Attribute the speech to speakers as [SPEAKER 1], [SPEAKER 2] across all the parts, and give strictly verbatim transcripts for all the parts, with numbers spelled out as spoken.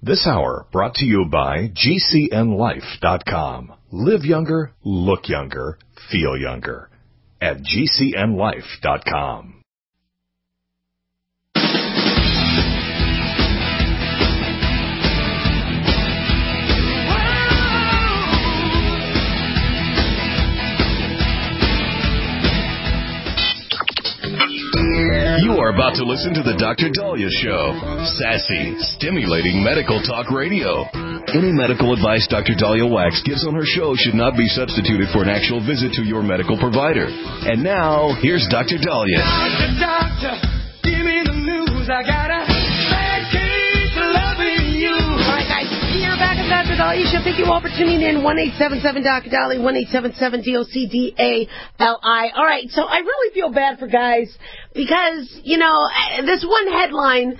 [SPEAKER 1] This hour brought to you by G C N life dot com. Live younger, look younger, feel younger at G C N life dot com. You are about to listen to the Doctor Daliah Show. Sassy, stimulating medical talk radio. Any medical advice Doctor Daliah Wax gives on her show should not be substituted for an actual visit to your medical provider. And now, here's Doctor Daliah. Doctor, doctor, give me the news. I got a bad case of loving you.
[SPEAKER 2] All right, guys, you're back at Doctor Daliah Show. Thank you all for tuning in. one eight seven seven Doctor Daliah, one eight seven seven D O C D A L I. All right, so I really feel bad for guys because, you know, this one headline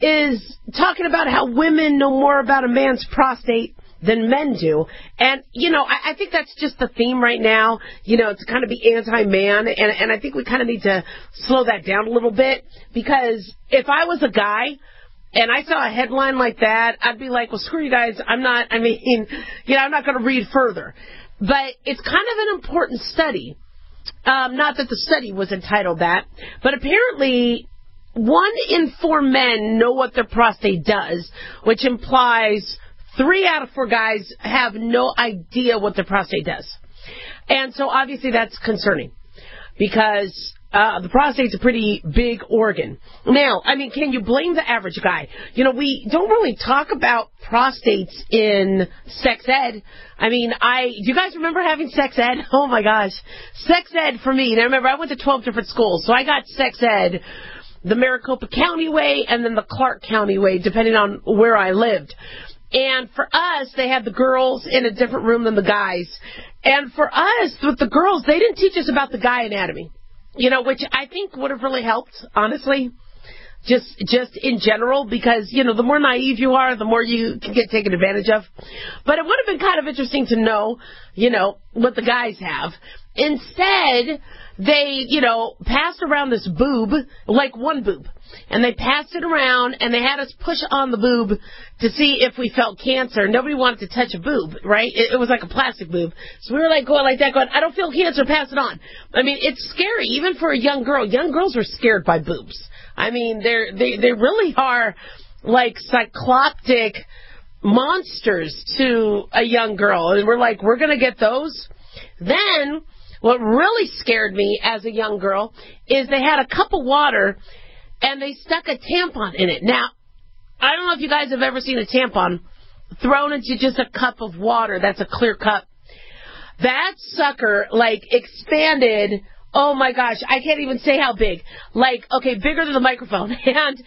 [SPEAKER 2] is talking about how women know more about a man's prostate than men do. And, you know, I, I think that's just the theme right now, you know, to kind of be anti-man. And, and I think we kind of need to slow that down a little bit, because if I was a guy and I saw a headline like that, I'd be like, well, screw you guys. I'm not, I mean, you know, I'm not going to read further. But it's kind of an important study. Um, not that the study was entitled that, but apparently one in four men know what their prostate does, which implies three out of four guys have no idea what their prostate does. And so obviously that's concerning, because uh, the prostate's a pretty big organ. Now, I mean, can you blame the average guy? You know, we don't really talk about prostates in sex ed. I mean, I, do you guys remember having sex ed? Oh my gosh. Sex ed for me. Now remember, I went to twelve different schools, so I got sex ed the Maricopa County way and then the Clark County way, depending on where I lived. And for us, they had the girls in a different room than the guys. And for us, with the girls, they didn't teach us about the guy anatomy, you know, which I think would have really helped, honestly, just just in general, because, you know, the more naive you are, the more you can get taken advantage of. But it would have been kind of interesting to know, you know, what the guys have. Instead, they, you know, passed around this boob, like one boob. And they passed it around, and they had us push on the boob to see if we felt cancer. Nobody wanted to touch a boob, right? It, it was like a plastic boob. So we were like going like that, going, I don't feel cancer, pass it on. I mean, it's scary, even for a young girl. Young girls are scared by boobs. I mean, they're, they, they really are like cycloptic monsters to a young girl. And we're like, we're going to get those? Then what really scared me as a young girl is they had a cup of water and they stuck a tampon in it. Now, I don't know if you guys have ever seen a tampon thrown into just a cup of water. That's a clear cup. That sucker, like, expanded. Oh, my gosh. I can't even say how big. Like, okay, bigger than the microphone. And,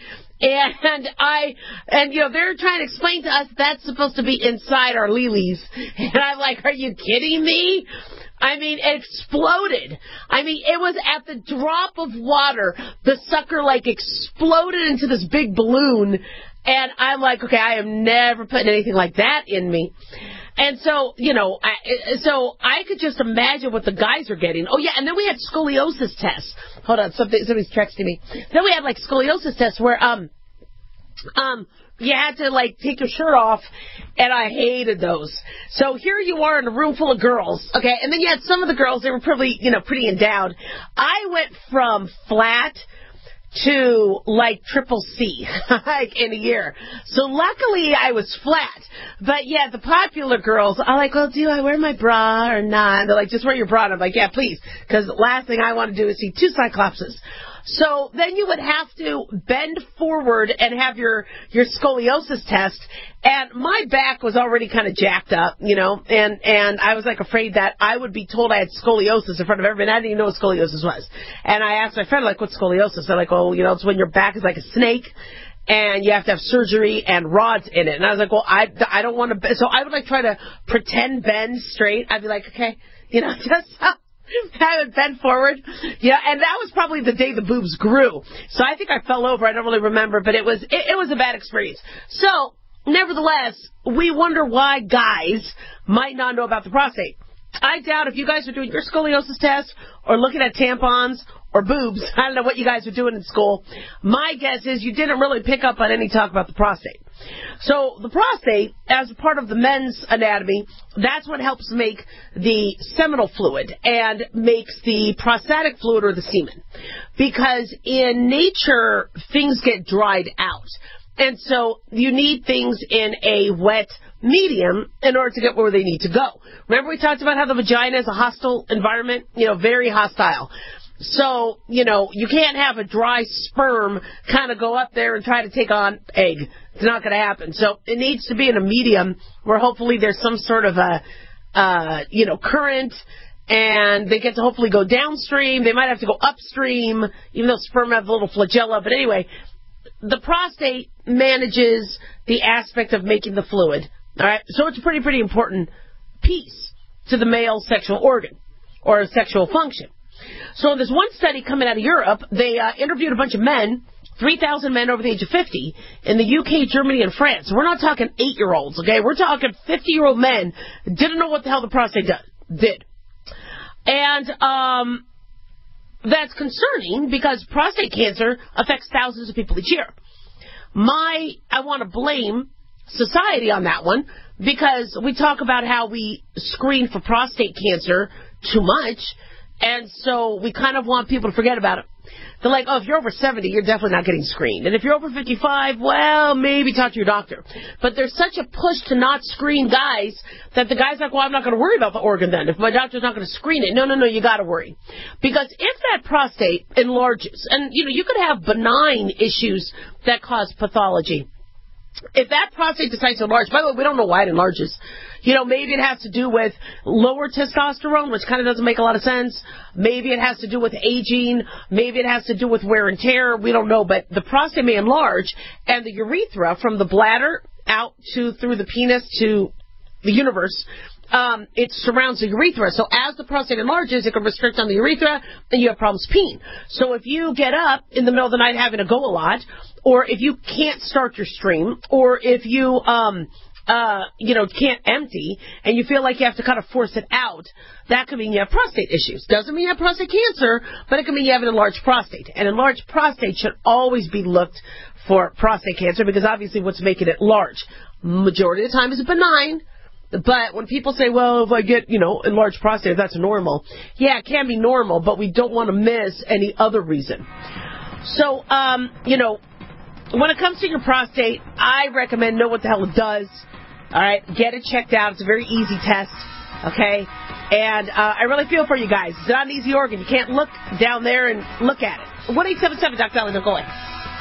[SPEAKER 2] and I, and, you know, they're trying to explain to us that's supposed to be inside our lilies. And I'm like, are you kidding me? I mean, it exploded. I mean, it was at the drop of water. The sucker, like, exploded into this big balloon. And I'm like, okay, I am never putting anything like that in me. And so, you know, I, so I could just imagine what the guys are getting. Oh, yeah, and then we had scoliosis tests. Hold on, something, somebody's texting me. Then we had, like, scoliosis tests where, um, um, you had to, like, take your shirt off, and I hated those. So here you are in a room full of girls, okay, and then you had some of the girls, they were probably, you know, pretty endowed. I went from flat to, like, triple C, like, in a year. So luckily I was flat. But, yeah, the popular girls are like, well, do I wear my bra or not? And they're like, just wear your bra. And I'm like, yeah, please, because the last thing I want to do is see two cyclopses. So then you would have to bend forward and have your, your scoliosis test. And my back was already kind of jacked up, you know, and, and I was like afraid that I would be told I had scoliosis in front of everybody. I didn't even know what scoliosis was. And I asked my friend, like, what's scoliosis? They're like, well, you know, it's when your back is like a snake and you have to have surgery and rods in it. And I was like, well, I, I don't want to, so I would like try to pretend bend straight. I'd be like, okay, you know, just I would bend forward. Yeah, and that was probably the day the boobs grew. So I think I fell over. I don't really remember, but it was it, it was a bad experience. So, nevertheless, we wonder why guys might not know about the prostate. I doubt if you guys are doing your scoliosis test or looking at tampons or boobs, I don't know what you guys are doing in school. My guess is you didn't really pick up on any talk about the prostate. So the prostate, as part of the men's anatomy, that's what helps make the seminal fluid and makes the prostatic fluid or the semen. Because in nature, things get dried out. And so you need things in a wet medium in order to get where they need to go. Remember we talked about how the vagina is a hostile environment? You know, very hostile. So, you know, you can't have a dry sperm kind of go up there and try to take on egg. It's not going to happen. So it needs to be in a medium where hopefully there's some sort of a, uh, you know, current, and they get to hopefully go downstream. They might have to go upstream, even though sperm have a little flagella. But anyway, the prostate manages the aspect of making the fluid. All right, so it's a pretty, pretty important piece to the male sexual organ or sexual function. So in this one study coming out of Europe, they uh, interviewed a bunch of men, three thousand men over the age of fifty, in the U K, Germany, and France. We're not talking eight-year-olds, okay? We're talking fifty-year-old men who didn't know what the hell the prostate does, did. And um, that's concerning because prostate cancer affects thousands of people each year. My, I want to blame society on that one because we talk about how we screen for prostate cancer too much, and so we kind of want people to forget about it. They're like, oh, if you're over seventy, you're definitely not getting screened. And if you're over fifty-five, well, maybe talk to your doctor. But there's such a push to not screen guys that the guy's like, well, I'm not going to worry about the organ then. If my doctor's not going to screen it. No, no, no, you got to worry. Because if that prostate enlarges, and, you know, you could have benign issues that cause pathology. If that prostate decides to enlarge, by the way, we don't know why it enlarges. You know, maybe it has to do with lower testosterone, which kind of doesn't make a lot of sense. Maybe it has to do with aging. Maybe it has to do with wear and tear. We don't know. But the prostate may enlarge, and the urethra from the bladder out to through the penis to the universe, um, it surrounds the urethra. So as the prostate enlarges, it can restrict on the urethra, and you have problems peeing. So if you get up in the middle of the night having to go a lot, or if you can't start your stream, or if you, um, uh, you know, can't empty, and you feel like you have to kind of force it out, that could mean you have prostate issues. Doesn't mean you have prostate cancer, but it can mean you have an enlarged prostate. And enlarged prostate should always be looked for prostate cancer because obviously what's making it large. Majority of the time is benign. But when people say, well, if I get, you know, enlarged prostate, that's normal. Yeah, it can be normal, but we don't want to miss any other reason. So, um, you know, when it comes to your prostate, I recommend know what the hell it does. All right, get it checked out. It's a very easy test, okay? And uh, I really feel for you guys. It's not an easy organ. You can't look down there and look at it. one eight seven seven, Doctor Dolly, don't go away.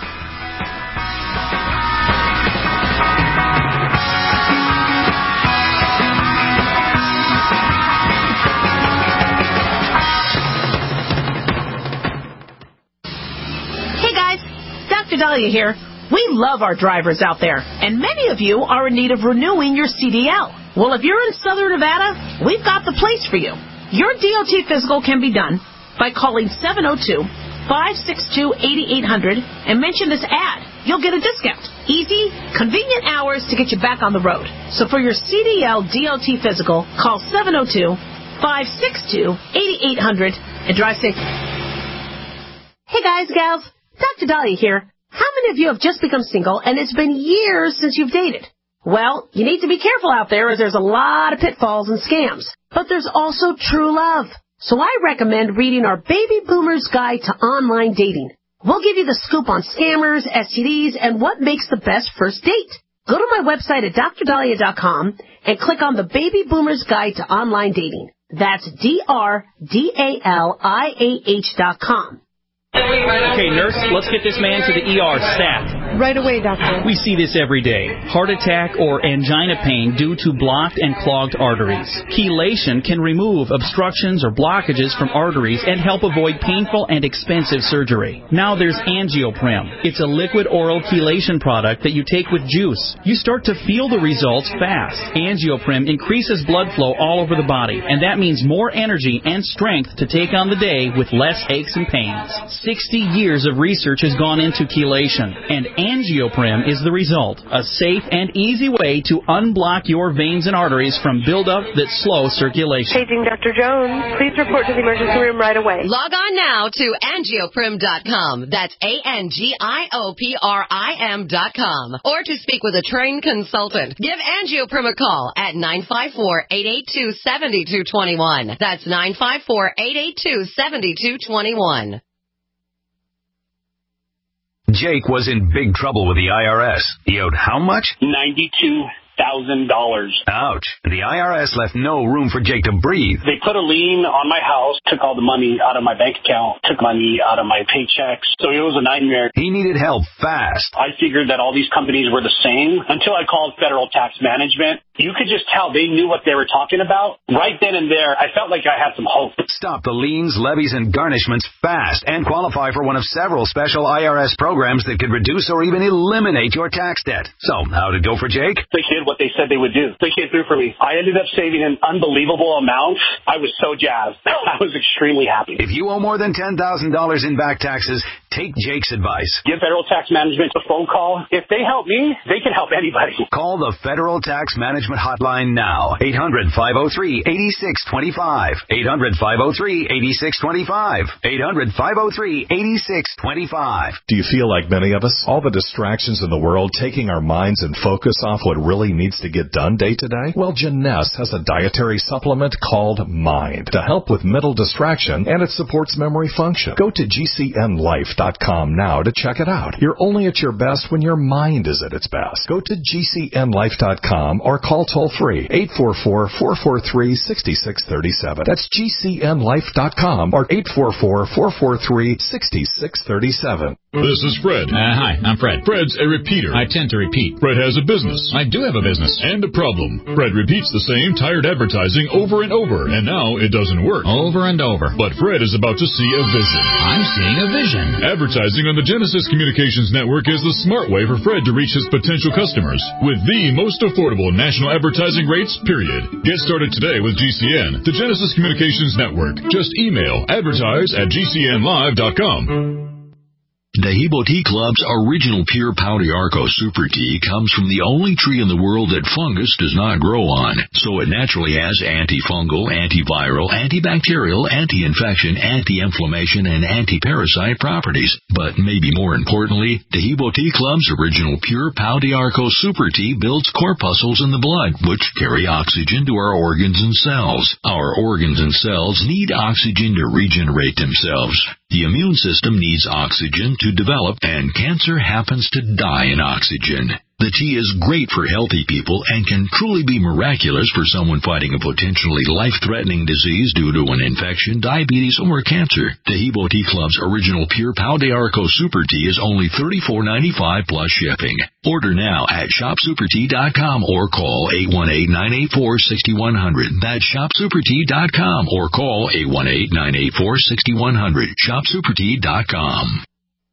[SPEAKER 2] Hey guys, Doctor Dahlia here. We love our drivers out there, and many of you are in need of renewing your C D L. Well, if you're in Southern Nevada, we've got the place for you. Your D O T physical can be done by calling seven oh two, five six two, eight eight hundred and mention this ad. You'll get a discount. Easy, convenient hours to get you back on the road. So for your C D L D O T physical, call seven oh two, five six two, eight eight hundred and drive safe. Hey guys, gals, Doctor Dahlia here. How many of you have just become single and it's been years since you've dated? Well, you need to be careful out there as there's a lot of pitfalls and scams. But there's also true love. So I recommend reading our Baby Boomer's Guide to Online Dating. We'll give you the scoop on scammers, S T Ds, and what makes the best first date. Go to my website at dr dahlia dot com and click on the Baby Boomer's Guide to Online Dating. That's D R D A L I A H dot com.
[SPEAKER 3] Okay, nurse, let's get this man to the E R stat.
[SPEAKER 4] Right away, doctor.
[SPEAKER 3] We see this every day. Heart attack or angina pain due to blocked and clogged arteries. Chelation can remove obstructions or blockages from arteries and help avoid painful and expensive surgery. Now there's Angioprim. It's a liquid oral chelation product that you take with juice. You start to feel the results fast. Angioprim increases blood flow all over the body, and that means more energy and strength to take on the day with less aches and pains. sixty years of research has gone into chelation, and Angioprim is the result. A safe and easy way to unblock your veins and arteries from buildup that slow circulation.
[SPEAKER 4] Paging Doctor Jones. Please report to the emergency room right away.
[SPEAKER 5] Log on now to angioprim dot com. That's A N G I O P R I M dot com. Or to speak with a trained consultant, give Angioprim a call at nine five four, eight eight two, seven two two one. That's nine five four, eight eight two, seven two two one.
[SPEAKER 6] Jake was in big trouble with the I R S. He owed how much?
[SPEAKER 7] ninety-two thousand dollars.
[SPEAKER 6] Ouch. The I R S left no room for Jake to breathe.
[SPEAKER 7] They put a lien on my house, took all the money out of my bank account, took money out of my paychecks. So it was a nightmare.
[SPEAKER 6] He needed help fast.
[SPEAKER 7] I figured that all these companies were the same until I called Federal Tax Management. You could just tell they knew what they were talking about. Right then and there, I felt like I had some hope.
[SPEAKER 6] Stop the liens, levies, and garnishments fast and qualify for one of several special I R S programs that could reduce or even eliminate your tax debt. So, how'd it go for Jake?
[SPEAKER 7] They did what they said they would do. They came through for me. I ended up saving an unbelievable amount. I was so jazzed. I was extremely happy.
[SPEAKER 6] If you owe more than ten thousand dollars in back taxes, take Jake's advice.
[SPEAKER 7] Give Federal Tax Management a phone call. If they help me, they can help anybody.
[SPEAKER 6] Call the Federal Tax Management Hotline now. eight hundred, five oh three, eight six two five. eight hundred, five oh three, eight six two five. eight hundred, five oh three, eight six two five.
[SPEAKER 8] Do you feel like many of us? All the distractions in the world taking our minds and focus off what really needs to get done day to day? Well, Janess has a dietary supplement called Mind to help with mental distraction, and it supports memory function. Go to G C N life dot com now to check it out. You're only at your best when your mind is at its best. Go to G C N life dot com or call toll-free eight four four, four four three, six six three seven. That's G C N life dot com or eight four four, four four three, six six three seven.
[SPEAKER 9] This is Fred.
[SPEAKER 10] Uh, hi, I'm Fred.
[SPEAKER 9] Fred's a repeater.
[SPEAKER 10] I tend to repeat.
[SPEAKER 9] Fred has a business.
[SPEAKER 10] I do have a business.
[SPEAKER 9] And a problem. Fred repeats the same tired advertising over and over, and now it doesn't work.
[SPEAKER 10] Over and over.
[SPEAKER 9] But Fred is about to see a vision.
[SPEAKER 10] I'm seeing a vision.
[SPEAKER 9] Advertising on the Genesis Communications Network is the smart way for Fred to reach his potential customers with the most affordable national advertising rates, period. Get started today with G C N, the Genesis Communications Network. Just email advertise at G C N live dot com.
[SPEAKER 1] Dehibo Tea Club's original pure Pau d'Arco Super Tea comes from the only tree in the world that fungus does not grow on, so it naturally has antifungal, antiviral, antibacterial, anti-infection, anti-inflammation, and anti-parasite properties. But maybe more importantly, Dehibo Tea Club's original pure Pau d'Arco Super Tea builds corpuscles in the blood, which carry oxygen to our organs and cells. Our organs and cells need oxygen to regenerate themselves. The immune system needs oxygen to develop, and cancer happens to die in oxygen. The tea is great for healthy people and can truly be miraculous for someone fighting a potentially life-threatening disease due to an infection, diabetes, or cancer. Dehibo Tea Club's original pure Pau d'Arco Super Tea is only thirty-four ninety-five plus shipping. Order now at shop super tea dot com or call eight one eight, nine eight four, six one zero zero. That's shop super tea dot com or call eight one eight, nine eight four, six one zero zero. shop super tea dot com.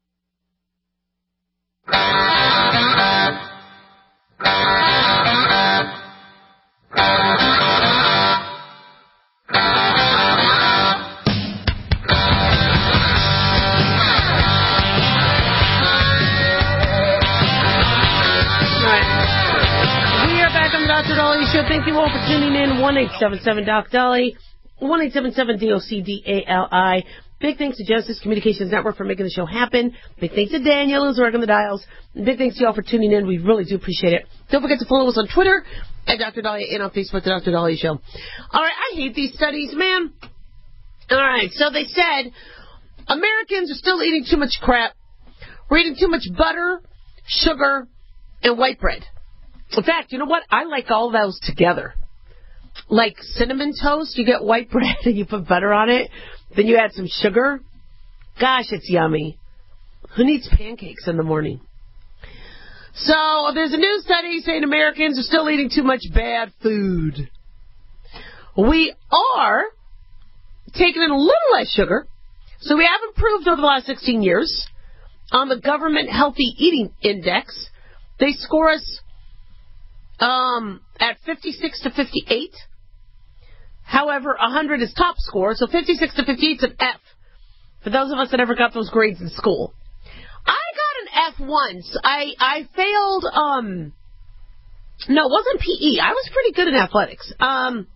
[SPEAKER 2] Doctor Dolly Show. Thank you all for tuning in. one eight seven seven Doc Dolly. one eight seven seven D O C D A L I. Big thanks to Genesis Communications Network for making the show happen. Big thanks to Daniel who's working the dials. And big thanks to y'all for tuning in. We really do appreciate it. Don't forget to follow us on Twitter at Doctor Dolly and on Facebook, The Doctor Dolly Show. All right, I hate these studies, man. All right, so they said Americans are still eating too much crap. We're eating too much butter, sugar, and white bread. In fact, you know what? I like all those together. Like cinnamon toast, you get white bread and you put butter on it. Then you add some sugar. Gosh, it's yummy. Who needs pancakes in the morning? So there's a new study saying Americans are still eating too much bad food. We are taking in a little less sugar. So we have improved over the last sixteen years. On the Government Healthy Eating Index, they score us Um, at fifty-six to fifty-eight. However, one hundred is top score, so fifty-six to fifty-eight is an F. For those of us that ever got those grades in school. I got an F once. I, I failed, um, no, it wasn't P E. I was pretty good in athletics. Um,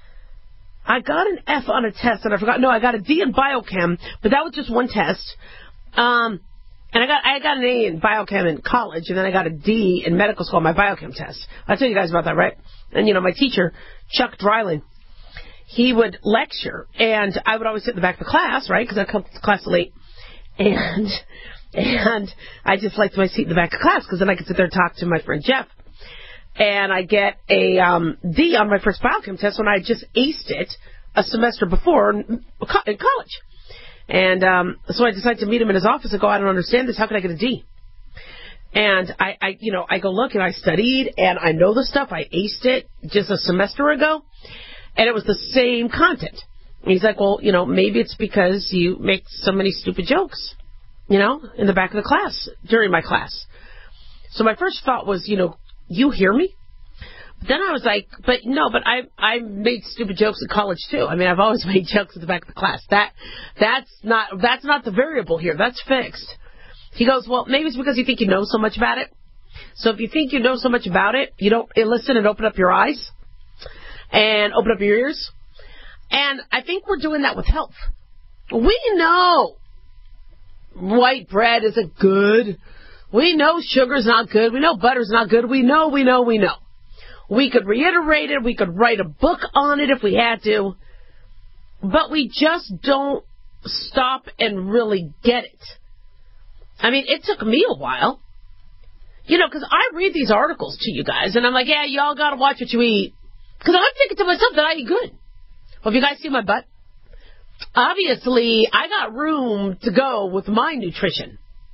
[SPEAKER 2] I got an F on a test, and I forgot. No, I got a D in biochem, but that was just one test. Um, and I got I got an A in biochem in college, and then I got a D in medical school on my biochem test. I told you guys about that, right? And, you know, my teacher, Chuck Dryling, he would lecture, and I would always sit in the back of the class, right, because I come to class late. And and I just liked my seat in the back of class, because then I could sit there and talk to my friend Jeff. And I get a um, D on my first biochem test when I just aced it a semester before in college. And um, so I decided to meet him in his office and go, I don't understand this. How can I get a D? And I, I, you know, I go, look, and I studied, and I know the stuff. I aced it just a semester ago, and it was the same content. And he's like, well, you know, maybe it's because you make so many stupid jokes, you know, in the back of the class, during my class. So my first thought was, you know, you hear me? But then I was like, but no, but I I made stupid jokes in college too. I mean, I've always made jokes at the back of the class. That that's not that's not the variable here. That's fixed. He goes, well, maybe it's because you think you know so much about it. So if you think you know so much about it, you don't listen and open up your eyes and open up your ears. And I think we're doing that with health. We know white bread isn't good. We know sugar's not good. We know butter's not good. We know, we know, we know. We could reiterate it. We could write a book on it if we had to. But we just don't stop and really get it. I mean, it took me a while. You know, because I read these articles to you guys, and I'm like, yeah, y'all got to watch what you eat. Because I'm thinking to myself that I eat good. Well, have you guys seen my butt? Obviously, I got room to go with my nutrition.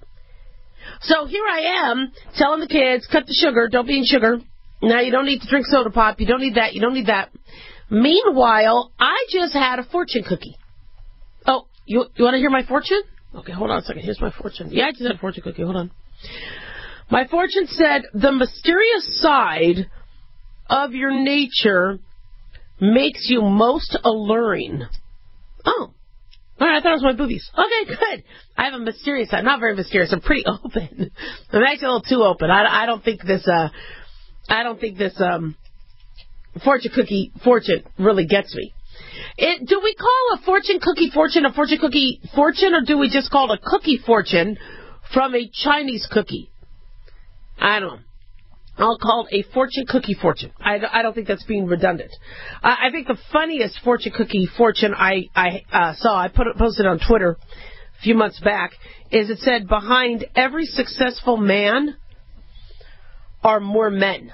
[SPEAKER 2] So here I am telling the kids, cut the sugar, don't be eating sugar. Now you don't need to drink soda pop, you don't need that, you don't need that. Meanwhile, I just had a fortune cookie. Oh, you you want to hear my fortune? Okay, hold on a second. Here's my fortune. Yeah, I just had a fortune cookie. Hold on. My fortune said, the mysterious side of your nature makes you most alluring. Oh. All right, I thought it was my boobies. Okay, good. I have a mysterious side. Not very mysterious. I'm pretty open. I'm actually a little too open. I, I don't think this, uh, I don't think this, um, fortune cookie fortune really gets me. It, do we call a fortune cookie fortune a fortune cookie fortune, or do we just call it a cookie fortune from a Chinese cookie? I don't know. I'll call it a fortune cookie fortune. I, I don't think that's being redundant. I, I think the funniest fortune cookie fortune I, I uh, saw, I put it, posted on Twitter a few months back, is it said, behind every successful man are more men.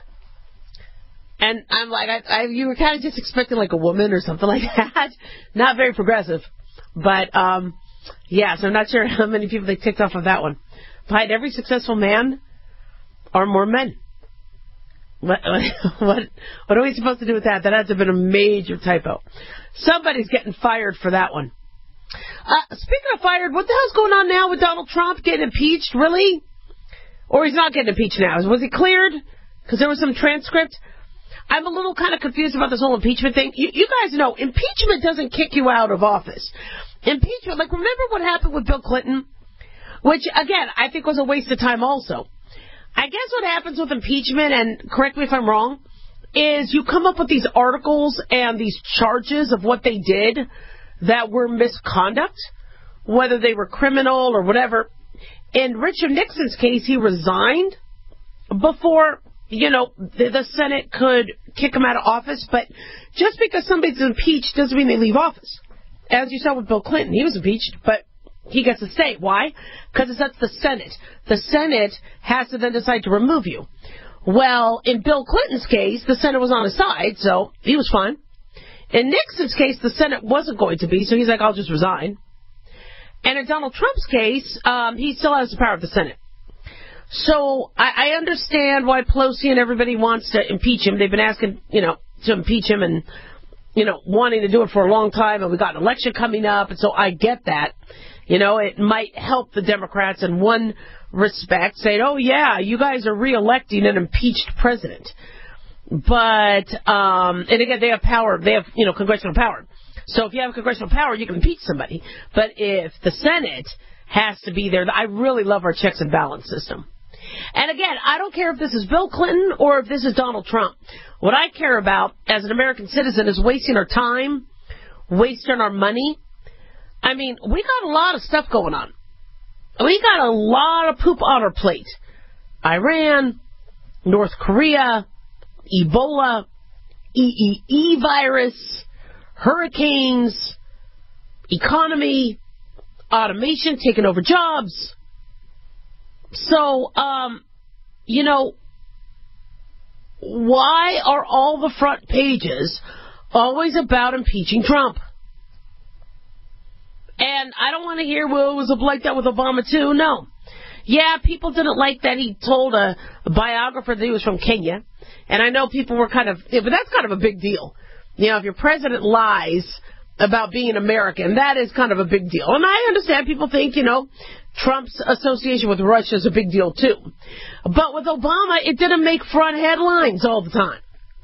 [SPEAKER 2] And I'm like, I, I, you were kind of just expecting like a woman or something like that. Not very progressive. But, um, yeah, so I'm not sure how many people they ticked off of that one. Behind every successful man are more men. What, what what are we supposed to do with that? That has to have been a major typo. Somebody's getting fired for that one. Uh, speaking of fired, what the hell's going on now with Donald Trump getting impeached? Really? Or he's not getting impeached now? Was he cleared? Because there was some transcript. I'm a little kind of confused about this whole impeachment thing. You, you guys know, impeachment doesn't kick you out of office. Impeachment, like, remember what happened with Bill Clinton? Which, again, I think was a waste of time also. I guess what happens with impeachment, and correct me if I'm wrong, is you come up with these articles and these charges of what they did that were misconduct, whether they were criminal or whatever. In Richard Nixon's case, he resigned before, you know, the, the Senate could kick him out of office. But just because somebody's impeached doesn't mean they leave office. As you saw with Bill Clinton, he was impeached, but he gets to stay. Why? Because that's the Senate. The Senate has to then decide to remove you. Well, in Bill Clinton's case, the Senate was on his side, so he was fine. In Nixon's case, the Senate wasn't going to be, so he's like, I'll just resign. And in Donald Trump's case, um, he still has the power of the Senate. So I, I understand why Pelosi and everybody wants to impeach him. They've been asking, you know, to impeach him and, you know, wanting to do it for a long time, and we got an election coming up, and so I get that. You know, it might help the Democrats in one respect, saying, oh, yeah, you guys are re-electing an impeached president. But, um, and again, they have power. They have, you know, congressional power. So if you have congressional power, you can impeach somebody. But if the Senate has to be there. I really love our checks and balance system. And again, I don't care if this is Bill Clinton or if this is Donald Trump. What I care about as an American citizen is wasting our time, wasting our money. I mean, we got a lot of stuff going on. We got a lot of poop on our plate. Iran, North Korea, Ebola, E E E virus, hurricanes, economy, automation taking over jobs. So, um, you know, why are all the front pages always about impeaching Trump? And I don't want to hear, well, it was like that with Obama, too. No. Yeah, people didn't like that he told a, a biographer that he was from Kenya. And I know people were kind of, yeah, but that's kind of a big deal. You know, if your president lies about being American, that is kind of a big deal. And I understand people think, you know, Trump's association with Russia is a big deal, too. But with Obama, it didn't make front headlines all the time.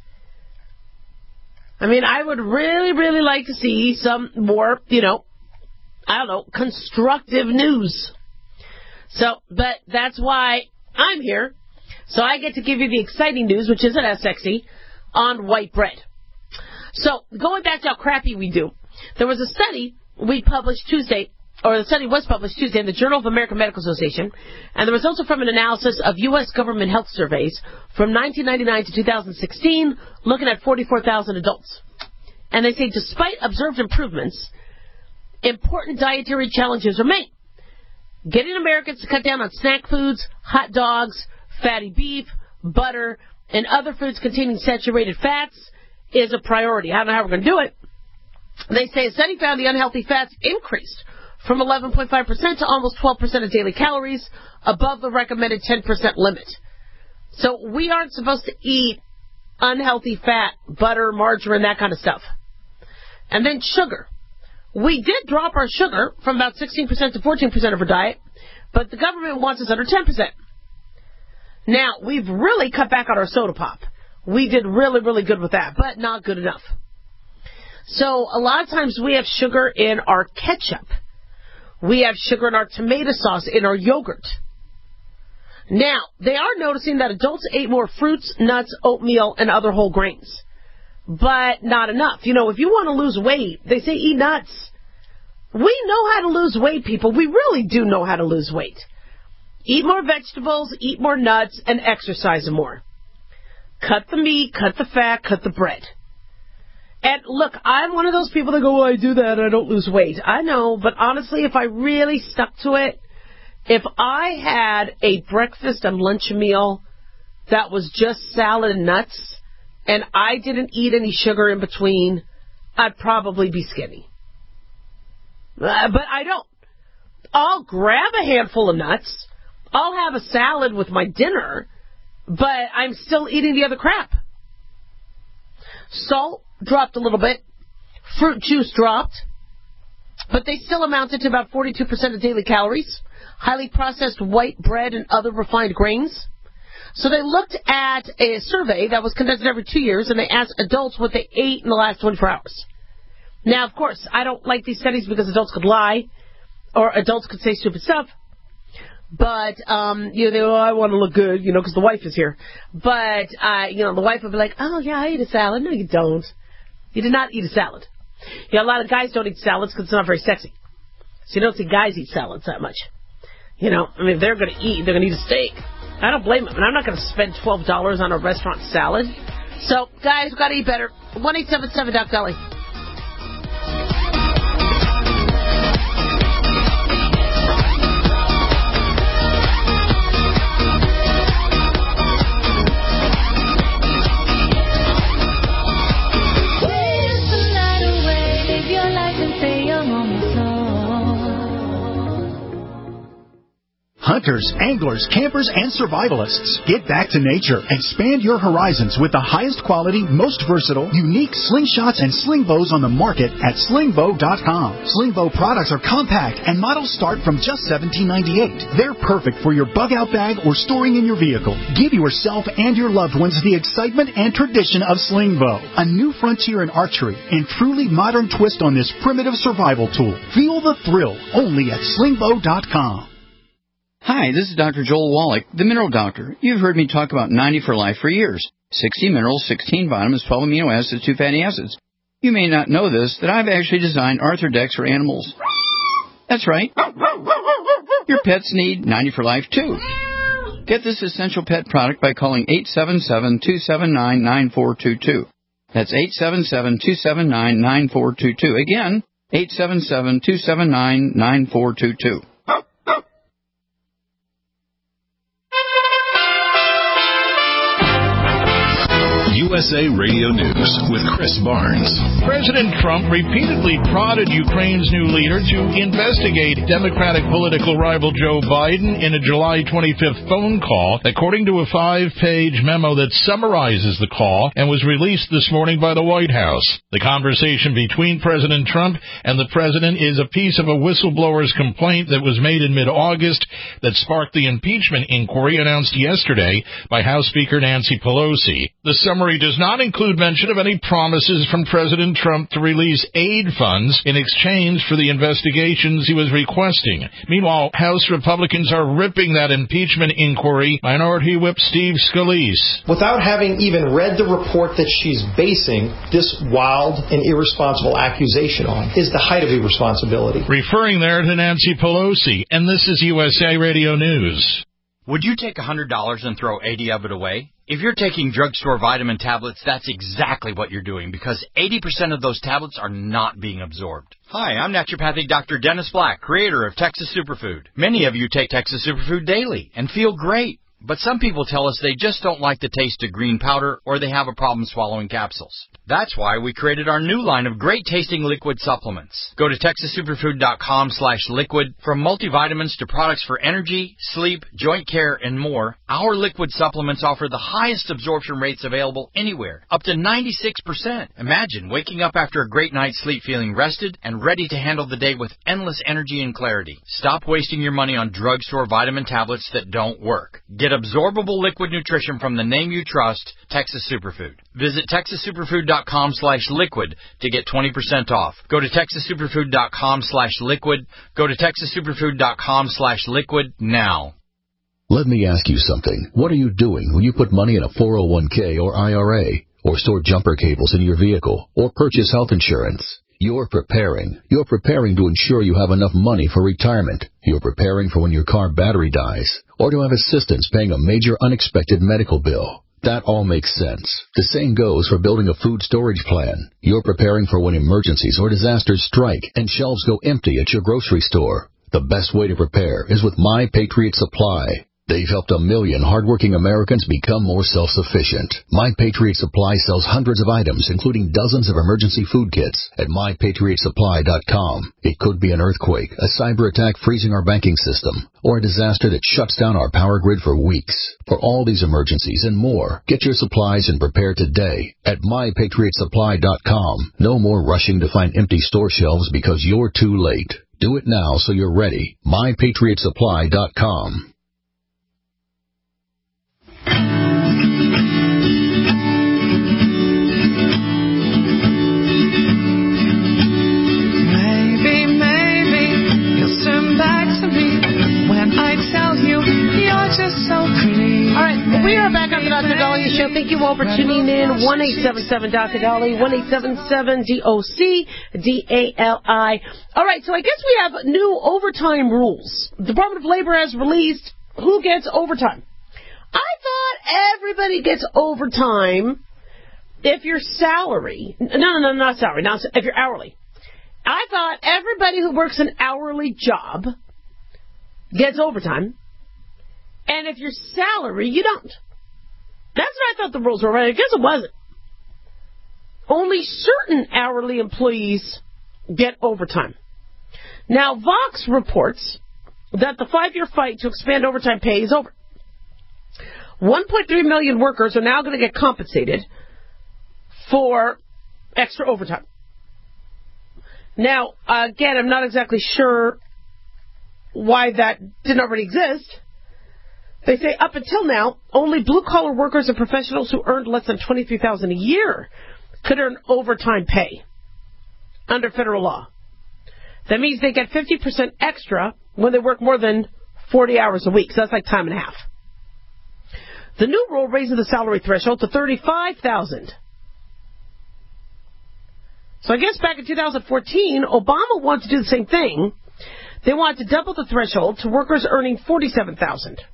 [SPEAKER 2] I mean, I would really, really like to see some more, you know, I don't know, constructive news. So, but that's why I'm here. So I get to give you the exciting news, which isn't as sexy, on white bread. So, going back to how crappy we do, there was a study we published Tuesday, or the study was published Tuesday in the Journal of the American Medical Association, and the results are from an analysis of U S government health surveys from nineteen ninety-nine to two thousand sixteen, looking at forty-four thousand adults. And they say despite observed improvements, important dietary challenges remain. Getting Americans to cut down on snack foods, hot dogs, fatty beef, butter, and other foods containing saturated fats is a priority. I don't know how we're going to do it. They say a study found the unhealthy fats increased from eleven point five percent to almost twelve percent of daily calories, above the recommended ten percent limit. So we aren't supposed to eat unhealthy fat, butter, margarine, that kind of stuff. And then sugar. We did drop our sugar from about sixteen percent to fourteen percent of our diet, but the government wants us under ten percent. Now, we've really cut back on our soda pop. We did really, really good with that, but not good enough. So a lot of times we have sugar in our ketchup. We have sugar in our tomato sauce, in our yogurt. Now, they are noticing that adults ate more fruits, nuts, oatmeal, and other whole grains. But not enough. You know, if you want to lose weight, they say eat nuts. We know how to lose weight, people. We really do know how to lose weight. Eat more vegetables, eat more nuts, and exercise more. Cut the meat, cut the fat, cut the bread. And look, I'm one of those people that go, well, I do that, I don't lose weight. I know, but honestly, if I really stuck to it, if I had a breakfast and lunch meal that was just salad and nuts, and I didn't eat any sugar in between, I'd probably be skinny. Uh, but I don't. I'll grab a handful of nuts. I'll have a salad with my dinner, but I'm still eating the other crap. Salt dropped a little bit. Fruit juice dropped. But they still amounted to about forty-two percent of daily calories. Highly processed white bread and other refined grains. So they looked at a survey that was conducted every two years, and they asked adults what they ate in the last twenty-four hours. Now, of course, I don't like these studies because adults could lie, or adults could say stupid stuff. But, um, you know, they, oh, I want to look good, you know, because the wife is here. But, uh, you know, the wife would be like, oh, yeah, I ate a salad. No, you don't. You did not eat a salad. You know, a lot of guys don't eat salads because it's not very sexy. So you don't see guys eat salads that much. You know, I mean, if they're going to eat, they're going to eat a steak. I don't blame them. And I'm not going to spend twelve dollars on a restaurant salad. So, guys, we've got to eat better. one eight seven seven Doc Dolly.
[SPEAKER 1] Hunt
[SPEAKER 11] hikers, anglers, campers, and survivalists. Get back to nature. Expand your horizons with the highest quality, most versatile, unique slingshots and sling bows on the market at sling bow dot com. Sling bow products are compact and models start from just seventeen ninety-eight. They're perfect for your bug-out bag or storing in your vehicle. Give yourself and your loved ones the excitement and tradition of sling bow, a new frontier in archery and truly modern twist on this primitive survival tool. Feel the thrill only at sling bow dot com.
[SPEAKER 12] Hi, this is Doctor Joel Wallach, the Mineral Doctor. You've heard me talk about ninety for Life for years. sixty minerals, sixteen vitamins, twelve amino acids, two fatty acids. You may not know this, that I've actually designed Arthrodex for animals. That's right. Your pets need ninety for Life, too. Get this essential pet product by calling eight seven seven, two seven nine, nine four two two. That's eight seven seven, two seven nine, nine four two two. Again, eight seven seven, two seven nine, nine four two two.
[SPEAKER 1] U S A Radio News with Chris Barnes.
[SPEAKER 13] President Trump repeatedly prodded Ukraine's new leader to investigate Democratic political rival Joe Biden in a July twenty-fifth phone call, according to a five-page memo that summarizes the call and was released this morning by the White House. The conversation between President Trump and the president is a piece of a whistleblower's complaint that was made in mid-August that sparked the impeachment inquiry announced yesterday by House Speaker Nancy Pelosi. The summary does not include mention of any promises from President Trump to release aid funds in exchange for the investigations he was requesting. Meanwhile, House Republicans are ripping that impeachment inquiry. Minority Whip Steve Scalise.
[SPEAKER 14] Without having even read the report that she's basing this wild and irresponsible accusation on, is the height of irresponsibility.
[SPEAKER 13] Referring there to Nancy Pelosi, and this is U S A Radio News.
[SPEAKER 15] Would you take one hundred dollars and throw eighty of it away? If you're taking drugstore vitamin tablets, that's exactly what you're doing, because eighty percent of those tablets are not being absorbed. Hi, I'm naturopathic Doctor Dennis Black, creator of Texas Superfood. Many of you take Texas Superfood daily and feel great. But some people tell us they just don't like the taste of green powder, or they have a problem swallowing capsules. That's why we created our new line of great-tasting liquid supplements. Go to texas superfood dot com slash liquid. From multivitamins to products for energy, sleep, joint care, and more, our liquid supplements offer the highest absorption rates available anywhere, up to ninety-six percent. Imagine waking up after a great night's sleep feeling rested and ready to handle the day with endless energy and clarity. Stop wasting your money on drugstore vitamin tablets that don't work. Get absorbable liquid nutrition from the name you trust, Texas Superfood. Visit texas superfood dot com slash liquid to get twenty percent off. Go to texas superfood dot com slash liquid. Go to texas superfood dot com slash liquid now.
[SPEAKER 16] Let me ask you something. What are you doing when you put money in a four oh one k or I R A, or store jumper cables in your vehicle, or purchase health insurance? You're preparing. You're preparing to ensure you have enough money for retirement. You're preparing for when your car battery dies, or to have assistance paying a major unexpected medical bill. That all makes sense. The same goes for building a food storage plan. You're preparing for when emergencies or disasters strike and shelves go empty at your grocery store. The best way to prepare is with My Patriot Supply. They've helped a million hardworking Americans become more self-sufficient. My Patriot Supply sells hundreds of items, including dozens of emergency food kits, at my patriot supply dot com. It could be an earthquake, a cyber attack freezing our banking system, or a disaster that shuts down our power grid for weeks. For all these emergencies and more, get your supplies and prepare today at my patriot supply dot com. No more rushing to find empty store shelves because you're too late. Do it now so you're ready. my patriot supply dot com.
[SPEAKER 17] Maybe, maybe you'll turn back to me when I tell you you're just so pretty.
[SPEAKER 2] All right, we are back on the Doctor Dahlia Show. Thank you all for tuning in. one eight seven seven Doctor Dahlia, one eight seven seven D O C D A L I. All right, so I guess we have new overtime rules. The Department of Labor has released who gets overtime. I thought everybody gets overtime if your salary, no, no, no, not salary, not if you're hourly. I thought everybody who works an hourly job gets overtime, and if you're salary, you don't. That's what I thought the rules were, right? I guess it wasn't. Only certain hourly employees get overtime. Now, Vox reports that the five-year fight to expand overtime pay is over. one point three million workers are now going to get compensated for extra overtime. Now, again, I'm not exactly sure why that didn't already exist. They say up until now, only blue-collar workers and professionals who earned less than twenty-three thousand dollars a year could earn overtime pay under federal law. That means they get fifty percent extra when they work more than forty hours a week. So that's like time and a half. The new rule raises the salary threshold to thirty-five thousand dollars. So I guess back in two thousand fourteen, Obama wanted to do the same thing. They wanted to double the threshold to workers earning forty-seven thousand dollars.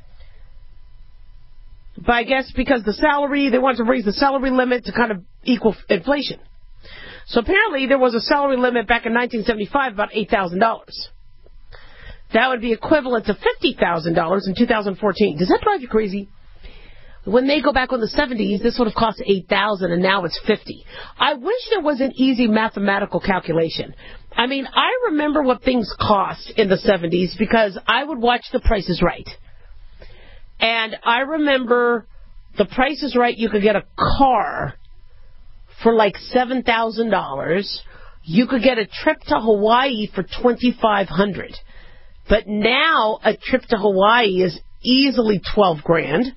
[SPEAKER 2] But I guess because the salary, they wanted to raise the salary limit to kind of equal inflation. So apparently there was a salary limit back in nineteen seventy-five, about eight thousand dollars. That would be equivalent to fifty thousand dollars in two thousand fourteen. Does that drive you crazy? When they go back in the seventies, this would have cost eight thousand dollars, and now it's fifty thousand dollars. I wish there was an easy mathematical calculation. I mean, I remember what things cost in the seventies because I would watch The Price is Right. And I remember The Price is Right, you could get a car for like seven thousand dollars. You could get a trip to Hawaii for twenty-five hundred dollars. But now a trip to Hawaii is easily twelve grand.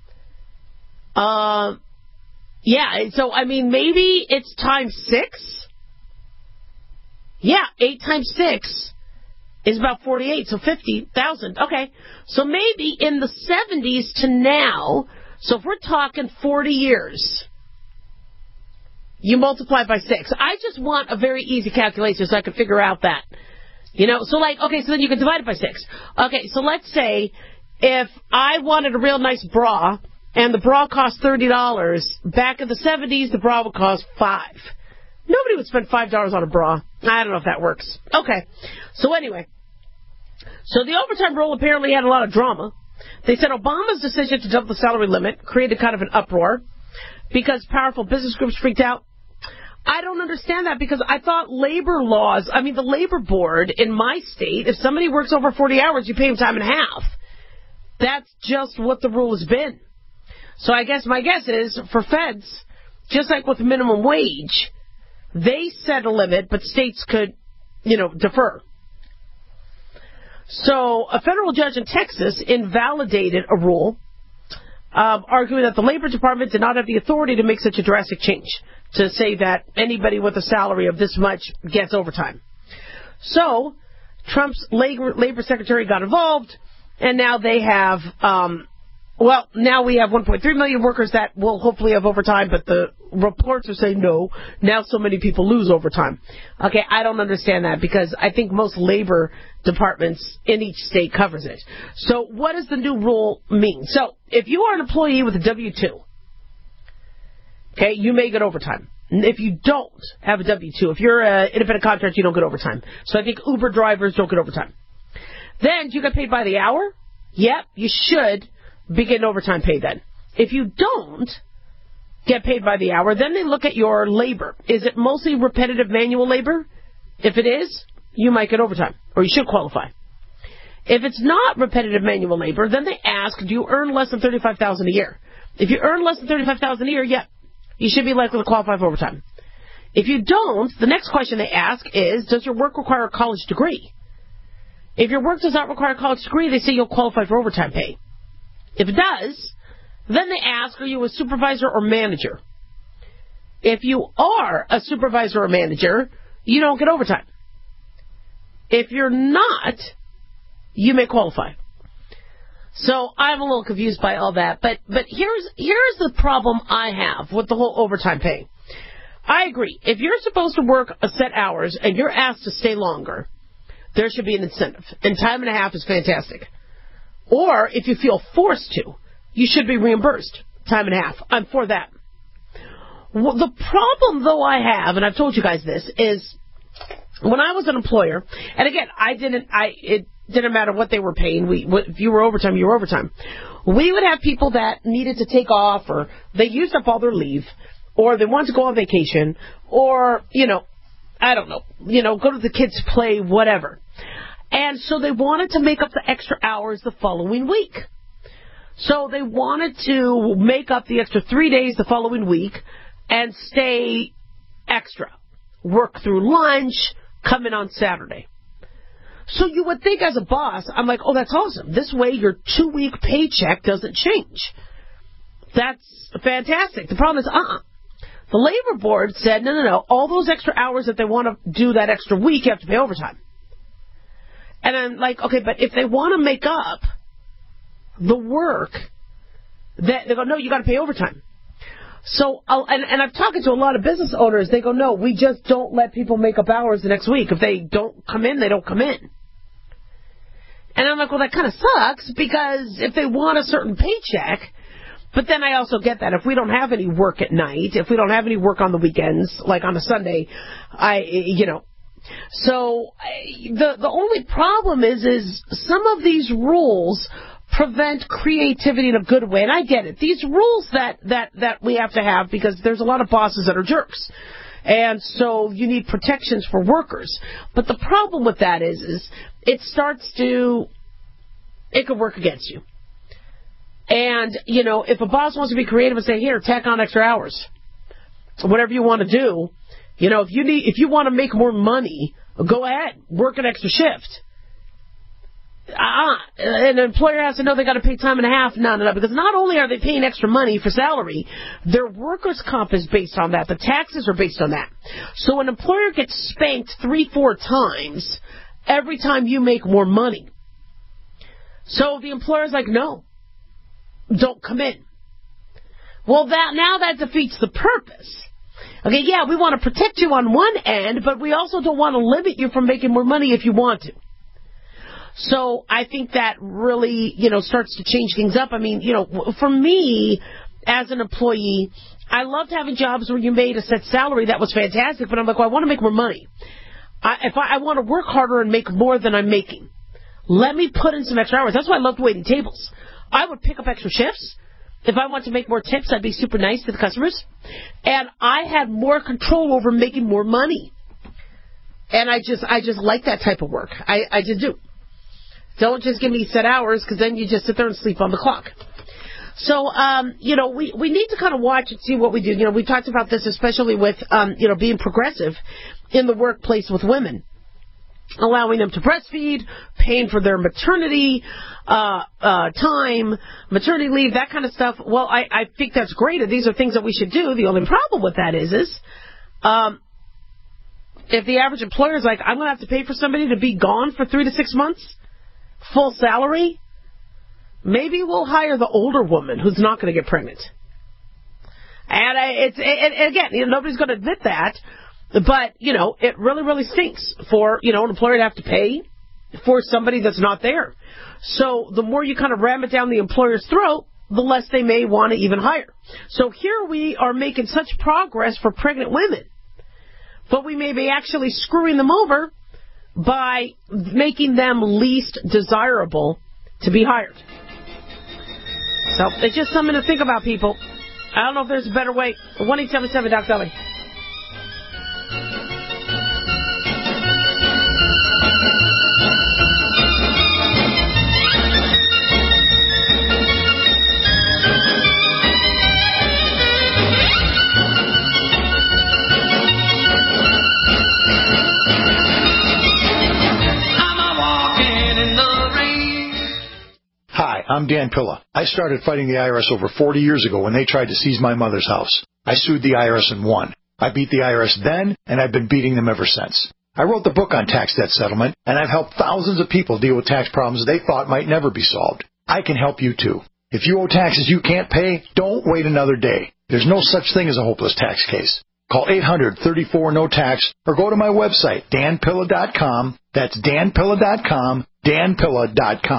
[SPEAKER 2] Uh, yeah, so I mean, maybe it's times six. Yeah, eight times six is about forty-eight, so fifty thousand. Okay, so maybe in the seventies to now, so if we're talking forty years, you multiply by six. I just want a very easy calculation so I can figure out that. You know, so like, okay, so then you can divide it by six. Okay, so let's say if I wanted a real nice bra, and the bra cost thirty dollars, back in the seventies, the bra would cost five dollars. Nobody would spend five dollars on a bra. I don't know if that works. Okay, so anyway, so the overtime rule apparently had a lot of drama. They said Obama's decision to double the salary limit created kind of an uproar because powerful business groups freaked out. I don't understand that because I thought labor laws, I mean, the labor board in my state, if somebody works over forty hours, you pay them time and a half. That's just what the rule has been. So I guess my guess is for feds, just like with minimum wage, they set a limit, but states could, you know, defer. So a federal judge in Texas invalidated a rule, um, arguing that the Labor Department did not have the authority to make such a drastic change, to say that anybody with a salary of this much gets overtime. So Trump's labor, labor secretary got involved, and now they have, um, well, now we have one point three million workers that will hopefully have overtime, but the reports are saying no, now so many people lose overtime. Okay, I don't understand that because I think most labor departments in each state covers it. So what does the new rule mean? So if you are an employee with a W two, okay, you may get overtime. If you don't have a W two, if you're an independent contractor, you don't get overtime. So I think Uber drivers don't get overtime. Then, do you get paid by the hour? Yep, you should be getting overtime pay then. If you don't get paid by the hour, then they look at your labor. Is it mostly repetitive manual labor? If it is, you might get overtime, or you should qualify. If it's not repetitive manual labor, then they ask, do you earn less than thirty-five thousand dollars a year? If you earn less than thirty-five thousand dollars a year, yeah, you should be likely to qualify for overtime. If you don't, the next question they ask is, does your work require a college degree? If your work does not require a college degree, they say you'll qualify for overtime pay. If it does, then they ask, are you a supervisor or manager? If you are a supervisor or manager, you don't get overtime. If you're not, you may qualify. So I'm a little confused by all that. But but here's here's the problem I have with the whole overtime pay. I agree. If you're supposed to work a set hours and you're asked to stay longer, there should be an incentive. And time and a half is fantastic. Or if you feel forced to, you should be reimbursed time and a half. I'm for that. Well, the problem, though, I have, and I've told you guys this, is when I was an employer, and again, I didn't, I it didn't matter what they were paying. We, if you were overtime, you were overtime. We would have people that needed to take off, or they used up all their leave, or they wanted to go on vacation, or, you know, I don't know, you know, go to the kids' play, whatever. And so they wanted to make up the extra hours the following week. So they wanted to make up the extra three days the following week and stay extra. Work through lunch, come in on Saturday. So you would think as a boss, I'm like, oh, that's awesome. This way your two-week paycheck doesn't change. That's fantastic. The problem is, uh-uh. The labor board said, no, no, no. All those extra hours that they want to do that extra week, you have to pay overtime. And I'm like, okay, but if they want to make up the work, that they go, no, you got to pay overtime. So, I'll, and, and I've talked to a lot of business owners. They go, no, we just don't let people make up hours the next week. If they don't come in, they don't come in. And I'm like, well, that kind of sucks, because if they want a certain paycheck, but then I also get that if we don't have any work at night, if we don't have any work on the weekends, like on a Sunday, I, you know. So the the only problem is, is some of these rules prevent creativity in a good way. And I get it. These rules that, that, that we have to have, because there's a lot of bosses that are jerks. And so you need protections for workers. But the problem with that is, is it starts to, it could work against you. And, you know, if a boss wants to be creative and say, here, tack on extra hours, whatever you want to do, you know, if you need, if you want to make more money, go ahead, work an extra shift. Uh, an employer has to know they got to pay time and a half. No, no, no, because not only are they paying extra money for salary, their workers' comp is based on that. The taxes are based on that. So an employer gets spanked three, four times every time you make more money. So the employer's like, no, don't come in. Well, that now that defeats the purpose. Okay, yeah, we want to protect you on one end, but we also don't want to limit you from making more money if you want to. So I think that really, you know, starts to change things up. I mean, you know, for me, as an employee, I loved having jobs where you made a set salary. That was fantastic. But I'm like, well, I want to make more money. I, if I, I want to work harder and make more than I'm making, let me put in some extra hours. That's why I loved waiting tables. I would pick up extra shifts. If I want to make more tips, I'd be super nice to the customers. And I had more control over making more money. And I just, I just like that type of work. I, I just do. Don't just give me set hours, because then you just sit there and sleep on the clock. So, um, you know, we, we need to kind of watch and see what we do. You know, we talked about this, especially with, um, you know, being progressive in the workplace with women, allowing them to breastfeed, paying for their maternity uh, uh, time, maternity leave, that kind of stuff. Well, I, I think that's great, and these are things that we should do. The only problem with that is, is um, if the average employer is like, I'm going to have to pay for somebody to be gone for three to six months, full salary, maybe we'll hire the older woman who's not going to get pregnant. And I, it's it, again, you know, nobody's going to admit that, but, you know, it really, really stinks for, you know, an employer to have to pay for somebody that's not there. So the more you kind of ram it down the employer's throat, the less they may want to even hire. So here we are making such progress for pregnant women, but we may be actually screwing them over by making them least desirable to be hired. So it's just something to think about, people. I don't know if there's a better way. one eight seven seven Doc Dolly.
[SPEAKER 14] Hi, I'm Dan Pilla. I started fighting the I R S over forty years ago when they tried to seize my mother's house. I sued the I R S and won. I beat the I R S then, and I've been beating them ever since. I wrote the book on tax debt settlement, and I've helped thousands of people deal with tax problems they thought might never be solved. I can help you too. If you owe taxes you can't pay, don't wait another day. There's no such thing as a hopeless tax case. Call eight hundred, thirty-four, no tax or go to my website, dan pilla dot com. That's dan pilla dot com, dan pilla dot com.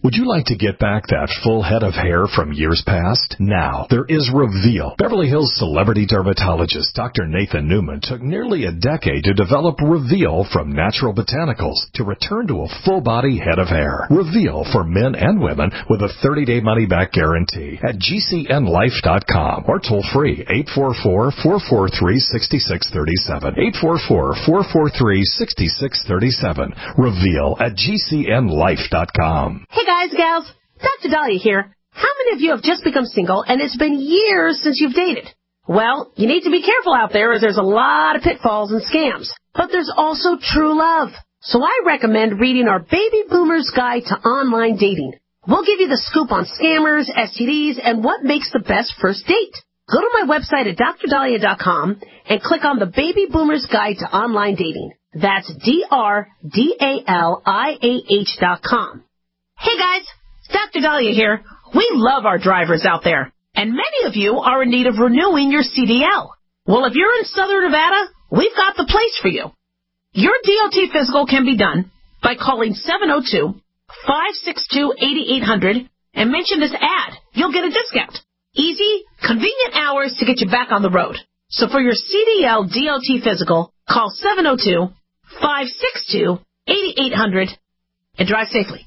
[SPEAKER 8] Would you like to get back that full head of hair from years past? Now, there is Reveal. Beverly Hills celebrity dermatologist Doctor Nathan Newman took nearly a decade to develop Reveal from natural botanicals to return to a full-body head of hair. Reveal for men and women with a thirty-day money-back guarantee at G C N life dot com or toll-free eight four four, four four three, six six three seven. eight four four, four four three, six six three seven. Reveal at G C N life dot com.
[SPEAKER 2] Hey guys, gals, Doctor Dahlia here. How many of you have just become single and it's been years since you've dated? Well, you need to be careful out there as there's a lot of pitfalls and scams. But there's also true love. So I recommend reading our Baby Boomer's Guide to Online Dating. We'll give you the scoop on scammers, S T Ds, and what makes the best first date. Go to my website at dr dahlia dot com and click on the Baby Boomer's Guide to Online Dating. That's D R D A L I A H dot com. Hey guys, Doctor Dahlia here. We love our drivers out there, and many of you are in need of renewing your C D L. Well, if you're in Southern Nevada, we've got the place for you. Your D O T physical can be done by calling seven oh two, five six two, eight eight hundred and mention this ad. You'll get a discount. Easy, convenient hours to get you back on the road. So for your C D L D O T physical, call seven oh two, five six two, eight eight hundred and drive safely.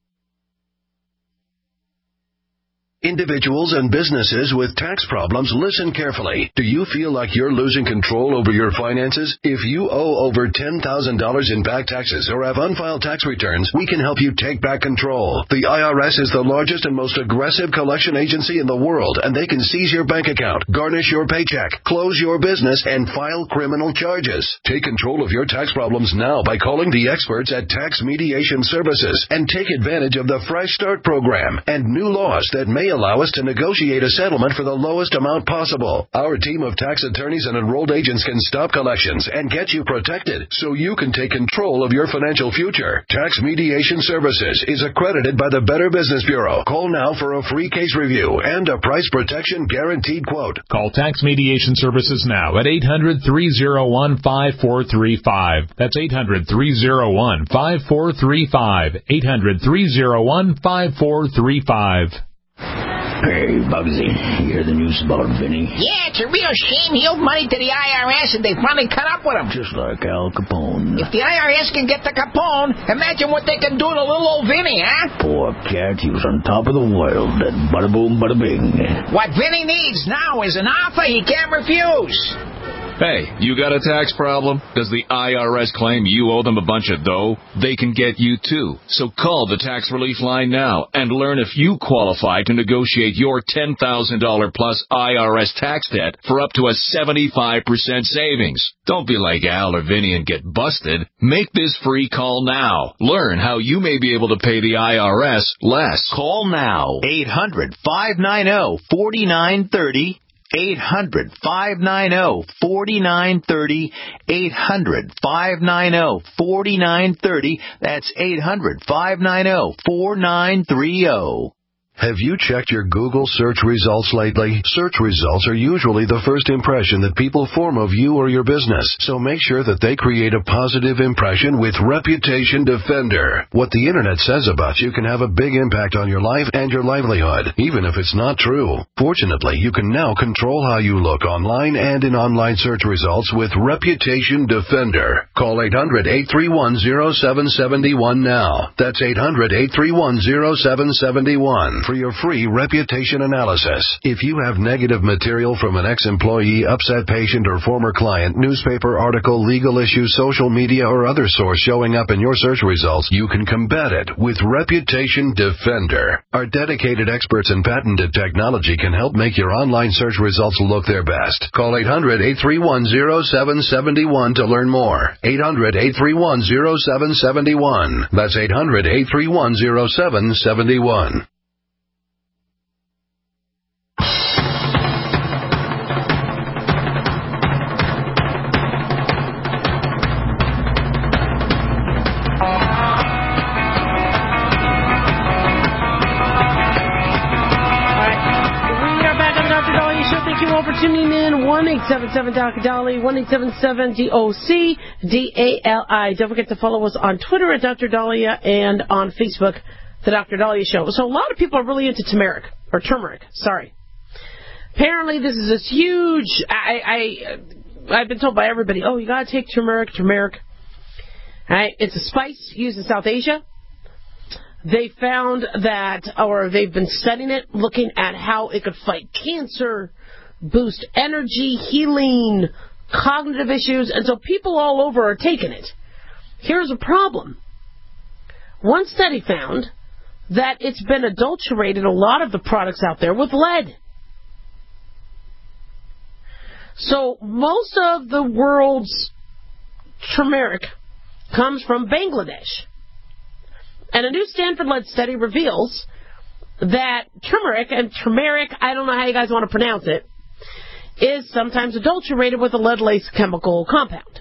[SPEAKER 18] Individuals and businesses with tax problems, listen carefully. Do you feel like you're losing control over your finances? If you owe over ten thousand dollars in back taxes or have unfiled tax returns, we can help you take back control. The I R S is the largest and most aggressive collection agency in the world, and they can seize your bank account, garnish your paycheck, close your business, and file criminal charges. Take control of your tax problems now by calling the experts at Tax Mediation Services and take advantage of the Fresh Start program and new laws that may allow us to negotiate a settlement for the lowest amount possible. Our team of tax attorneys and enrolled agents can stop collections and get you protected so you can take control of your financial future. Tax Mediation Services is accredited by the Better Business Bureau. Call now for a free case review and a price protection guaranteed quote.
[SPEAKER 19] Call Tax Mediation Services now at eight hundred, three oh one, five four three five. That's eight hundred, three oh one, five four three five. eight hundred, three oh one, five four three five.
[SPEAKER 20] Hey, Bugsy, you hear the news about Vinny?
[SPEAKER 21] Yeah, it's a real shame. He owed money to the I R S, and they finally cut up with him.
[SPEAKER 20] Just like Al Capone.
[SPEAKER 21] If the I R S can get to Capone, imagine what they can do to little old Vinny, huh?
[SPEAKER 20] Poor cat, he was on top of the world. That bada boom, bada bing.
[SPEAKER 21] What Vinny needs now is an offer he can't refuse.
[SPEAKER 22] Hey, you got a tax problem? Does the I R S claim you owe them a bunch of dough? They can get you too. So call the tax relief line now and learn if you qualify to negotiate your ten thousand dollars plus I R S tax debt for up to a seventy-five percent savings. Don't be like Al or Vinny and get busted. Make this free call now. Learn how you may be able to pay the I R S less.
[SPEAKER 23] Call now. eight hundred, five nine zero, four nine three zero. eight hundred, five nine zero, four nine three zero. eight hundred, five nine zero, four nine three zero. That's eight hundred, five nine zero, four nine three zero.
[SPEAKER 18] Have you checked your Google search results lately? Search results are usually the first impression that people form of you or your business, so make sure that they create a positive impression with Reputation Defender. What the internet says about you can have a big impact on your life and your livelihood, even if it's not true. Fortunately, you can now control how you look online and in online search results with Reputation Defender. Call eight hundred, eight three one, zero seven seven one now. That's eight hundred, eight three one, zero seven seven one. For your free reputation analysis. If you have negative material from an ex-employee, upset patient, or former client, newspaper article, legal issue, social media, or other source showing up in your search results, you can combat it with Reputation Defender. Our dedicated experts in patented technology can help make your online search results look their best. Call eight hundred, eight three one, zero seven seven one to learn more. eight hundred, eight three one, zero seven seven one. That's eight hundred, eight three one, zero seven seven one.
[SPEAKER 2] Tuning in, one eight seven seven D O C D A L I, one eight seven seven D O C D A L I. Don't forget to follow us on Twitter at Doctor Dahlia and on Facebook, the Doctor Dahlia Show. So a lot of people are really into turmeric, or turmeric, sorry. Apparently this is this huge, I, I, I've been told by everybody, oh, you got to take turmeric, turmeric. Right? It's a spice used in South Asia. They found that, or they've been studying it, looking at how it could fight cancer, boost energy, healing, cognitive issues, and so people all over are taking it. Here's a problem. One study found that it's been adulterated, a lot of the products out there, with lead. So most of the world's turmeric comes from Bangladesh. And a new Stanford-led study reveals that turmeric, and turmeric, I don't know how you guys want to pronounce it, is sometimes adulterated with a lead-laced chemical compound.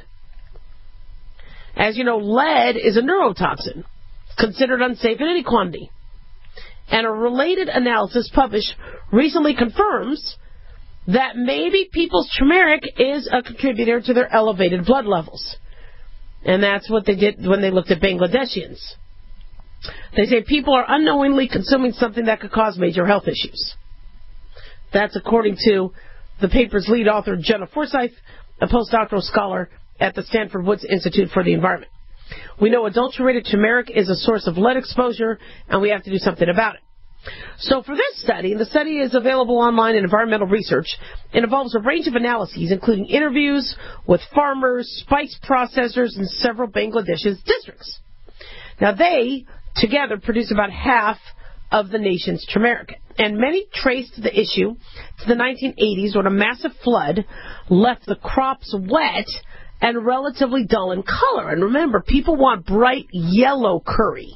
[SPEAKER 2] As you know, lead is a neurotoxin, considered unsafe in any quantity. And a related analysis published recently confirms that maybe people's turmeric is a contributor to their elevated blood levels. And that's what they did when they looked at Bangladeshians. They say people are unknowingly consuming something that could cause major health issues. That's according to the paper's lead author, Jenna Forsyth, a postdoctoral scholar at the Stanford Woods Institute for the Environment. We know adulterated turmeric is a source of lead exposure, and we have to do something about it. So for this study, and the study is available online in Environmental Research, it involves a range of analyses, including interviews with farmers, spice processors, and several Bangladesh's districts. Now they, together, produce about half of the nation's turmeric. And many traced the issue to the nineteen eighties when a massive flood left the crops wet and relatively dull in color. And remember, people want bright yellow curry.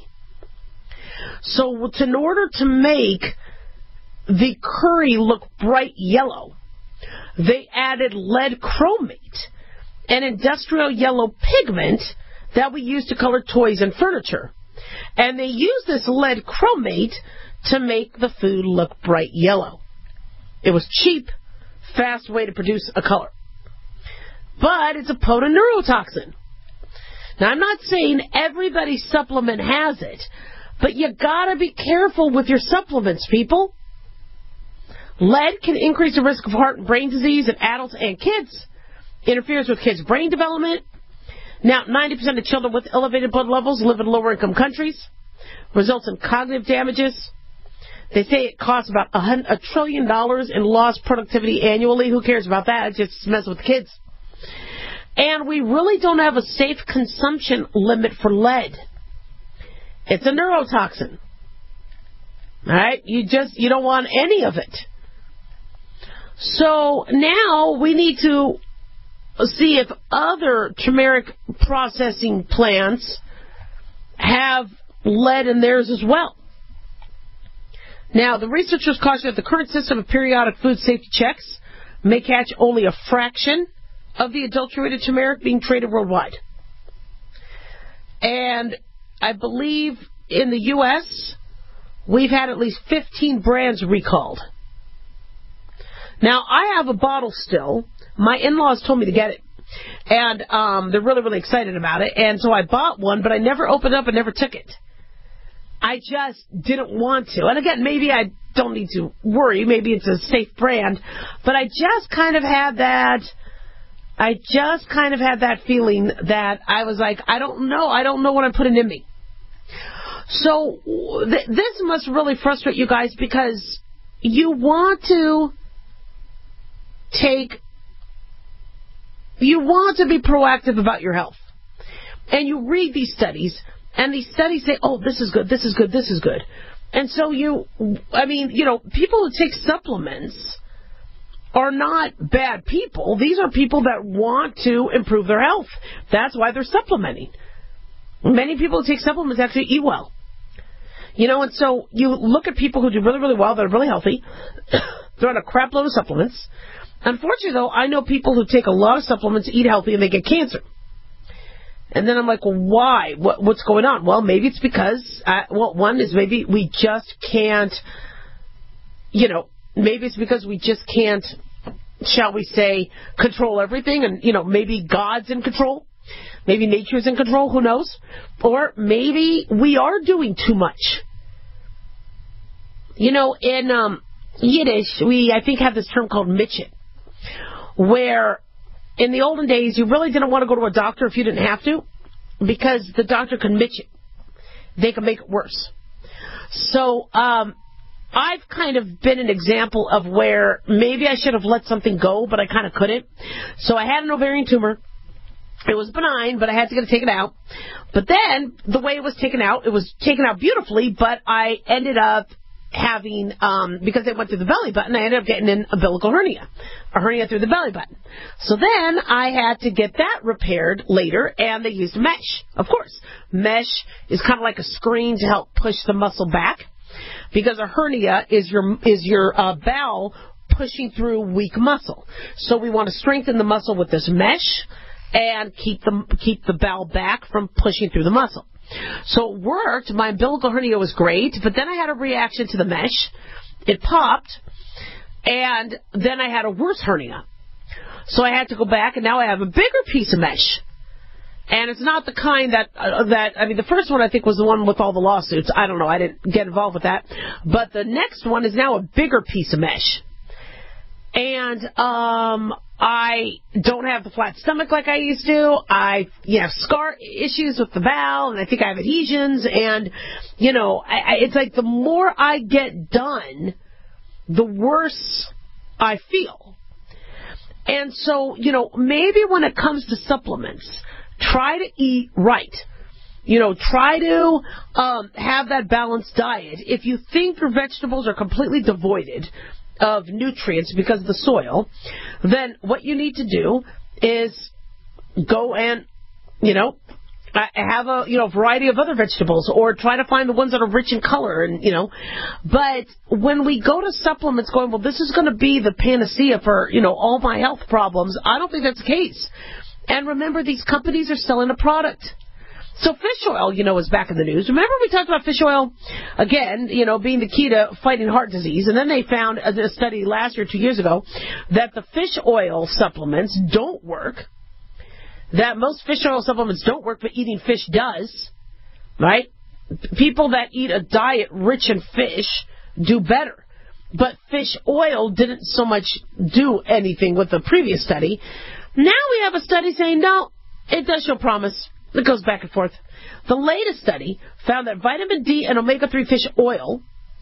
[SPEAKER 2] So in order to make the curry look bright yellow, they added lead chromate, an industrial yellow pigment that we use to color toys and furniture. And they use this lead chromate to make the food look bright yellow. It was cheap, fast way to produce a color. But it's a potent neurotoxin. Now, I'm not saying every supplement has it, but you gotta be careful with your supplements, people. Lead can increase the risk of heart and brain disease in adults and kids. Interferes with kids' brain development. Now, ninety percent of children with elevated blood levels live in lower-income countries. Results in cognitive damages. They say it costs about a, hundred, a trillion dollars in lost productivity annually. Who cares about that? It just messes with the kids. And we really don't have a safe consumption limit for lead. It's a neurotoxin. All right? You just, you don't want any of it. So now we need to see if other turmeric processing plants have lead in theirs as well. Now, the researchers caution that the current system of periodic food safety checks may catch only a fraction of the adulterated turmeric being traded worldwide. And I believe in the U S, we've had at least fifteen brands recalled. Now, I have a bottle still. My in-laws told me to get it. And um, they're really, really excited about it. And so I bought one, but I never opened up and never took it. I just didn't want to. And again, maybe I don't need to worry. Maybe it's a safe brand. But I just kind of had that... I just kind of had that feeling that I was like, I don't know. I don't know what I'm putting in me. So th- this must really frustrate you guys because you want to take, you want to be proactive about your health. And you read these studies, and these studies say, oh, this is good, this is good, this is good. And so you, I mean, you know, people who take supplements are not bad people. These are people that want to improve their health. That's why they're supplementing. Many people who take supplements actually eat well. You know, and so you look at people who do really, really well, they're really healthy. They're on a crap load of supplements. Unfortunately, though, I know people who take a lot of supplements, eat healthy, and they get cancer. And then I'm like, well, why? What, what's going on? Well, maybe it's because, uh, well, one is maybe we just can't, you know, maybe it's because we just can't, shall we say, control everything. And, you know, maybe God's in control. Maybe nature's in control. Who knows? Or maybe we are doing too much. You know, in um, Yiddish, we, I think, have this term called mitchit, where in the olden days, you really didn't want to go to a doctor if you didn't have to, because the doctor could mitch it. They could make it worse. So um, I've kind of been an example of where maybe I should have let something go, but I kind of couldn't. So I had an ovarian tumor. It was benign, but I had to get it taken out. But then, the way it was taken out, it was taken out beautifully, but I ended up having, um, because it went through the belly button, I ended up getting an umbilical hernia, a hernia through the belly button. So then I had to get that repaired later, and they used mesh, of course. Mesh is kind of like a screen to help push the muscle back, because a hernia is your is your uh, bowel pushing through weak muscle. So we want to strengthen the muscle with this mesh and keep the keep the bowel back from pushing through the muscle. So it worked. My umbilical hernia was great, but then I had a reaction to the mesh. It popped, and then I had a worse hernia. So I had to go back, and now I have a bigger piece of mesh. And it's not the kind that, uh, that I mean, the first one I think was the one with all the lawsuits. I don't know. I didn't get involved with that. But the next one is now a bigger piece of mesh. And um, I don't have the flat stomach like I used to. I you know, have scar issues with the bowel, and I think I have adhesions. And, you know, I, I, it's like the more I get done, the worse I feel. And so, you know, maybe when it comes to supplements, try to eat right. You know, try to um, have that balanced diet. If you think your vegetables are completely devoided of nutrients because of the soil, then what you need to do is go and, you know, have a, you know, variety of other vegetables, or try to find the ones that are rich in color, and, you know. But when we go to supplements going, well, this is going to be the panacea for, you know, all my health problems, I don't think that's the case. And remember, these companies are selling a product. So fish oil, you know, is back in the news. Remember we talked about fish oil, again, you know, being the key to fighting heart disease. And then they found a study last year, two years ago, that the fish oil supplements don't work. That most fish oil supplements don't work, but eating fish does. Right? People that eat a diet rich in fish do better. But fish oil didn't so much do anything with the previous study. Now we have a study saying, no, it does show promise. It goes back and forth. The latest study found that vitamin D and omega three fish oil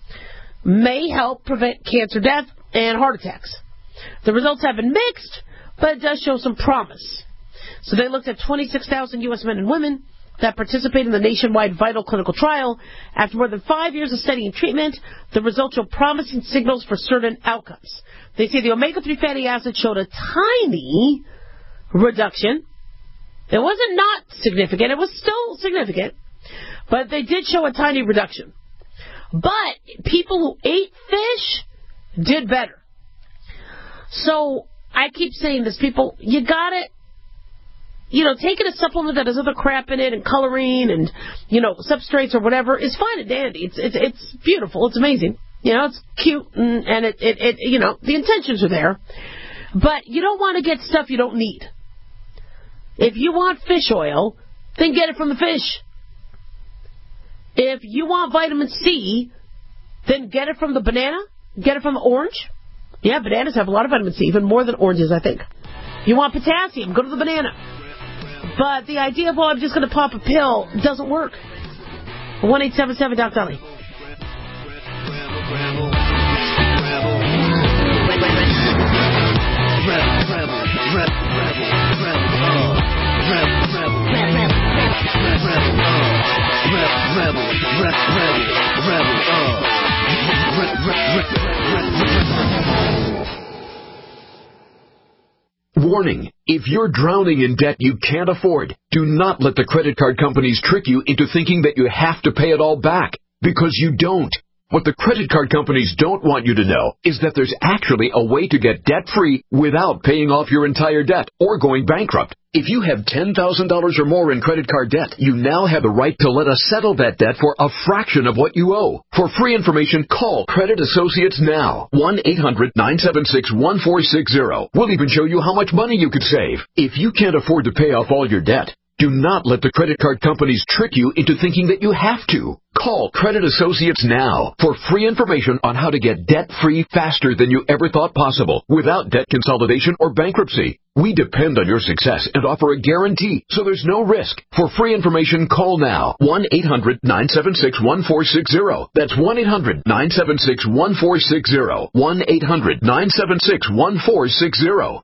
[SPEAKER 2] may help prevent cancer death and heart attacks. The results have been mixed, but it does show some promise. So they looked at twenty-six thousand U S men and women that participated in the nationwide VITAL clinical trial. After more than five years of study and treatment, the results show promising signals for certain outcomes. They say the omega three fatty acid showed a tiny reduction. It wasn't not significant. It was still significant. But they did show a tiny reduction. But people who ate fish did better. So I keep saying this, people, you got it. You know, taking a supplement that has other crap in it and coloring and, you know, substrates or whatever is fine and dandy. It's it's, it's beautiful. It's amazing. You know, it's cute and, and it, it, it, you know, the intentions are there. But you don't want to get stuff you don't need. If you want fish oil, then get it from the fish. If you want vitamin C, then get it from the banana, get it from the orange. Yeah, bananas have a lot of vitamin C, even more than oranges, I think. You want potassium, go to the banana. But the idea of, well, I'm just going to pop a pill doesn't work. one eight seven seven Doc Dolly.
[SPEAKER 3] Warning, if you're drowning in debt you can't afford, do not let the credit card companies trick you into thinking that you have to pay it all back, because you don't. What the credit card companies don't want you to know is that there's actually a way to get debt-free without paying off your entire debt or going bankrupt. If you have ten thousand dollars or more in credit card debt, you now have the right to let us settle that debt for a fraction of what you owe. For free information, call Credit Associates now. one eight hundred nine seven six one four six zero. We'll even show you how much money you could save. If you can't afford to pay off all your debt, do not let the credit card companies trick you into thinking that you have to. Call Credit Associates now for free information on how to get debt-free faster than you ever thought possible without debt consolidation or bankruptcy. We depend on your success and offer a guarantee, so there's no risk. For free information, call now. one eight hundred nine seven six one four six zero. That's one eight hundred nine seven six one four six zero. one eight hundred nine seven six one four six zero.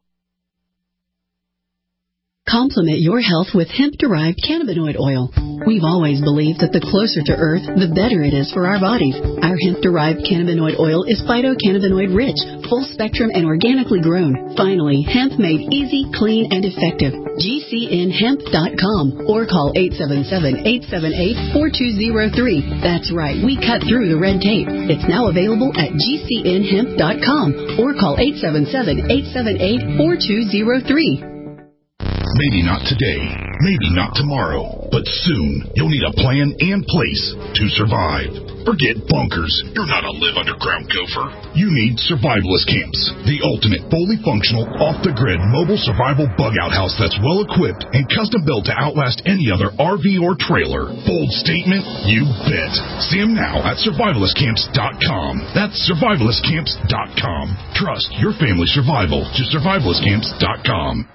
[SPEAKER 4] Complement your health with hemp-derived cannabinoid oil. We've always believed that the closer to Earth, the better it is for our bodies. Our hemp-derived cannabinoid oil is phytocannabinoid-rich, full-spectrum, and organically grown. Finally, hemp made easy, clean, and effective. G C N hemp dot com or call eight seven seven, eight seven eight, four two zero three. That's right, we cut through the red tape. It's now available at G C N hemp dot com or call eight seven seven, eight seven eight, four two zero three.
[SPEAKER 5] Maybe not today, maybe not tomorrow, but soon you'll need a plan and place to survive. Forget bunkers. You're not a live underground gopher. You need Survivalist Camps, the ultimate fully functional, off-the-grid mobile survival bug-out house that's well-equipped and custom-built to outlast any other R V or trailer. Bold statement? You bet. See them now at survivalist camps dot com. That's survivalist camps dot com. Trust your family's survival to survivalist camps dot com.